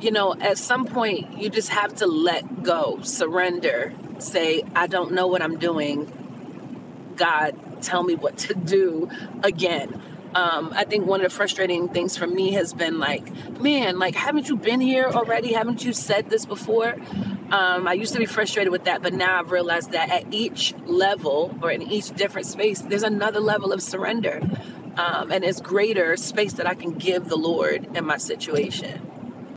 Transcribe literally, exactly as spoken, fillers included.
you know, at some point you just have to let go, surrender, say, I don't know what I'm doing. God, tell me what to do again. Um, I think one of the frustrating things for me has been like, man, like, haven't you been here already? Haven't you said this before? Um, I used to be frustrated with that, but now I've realized that at each level or in each different space, there's another level of surrender. Um, and it's greater space that I can give the Lord in my situation.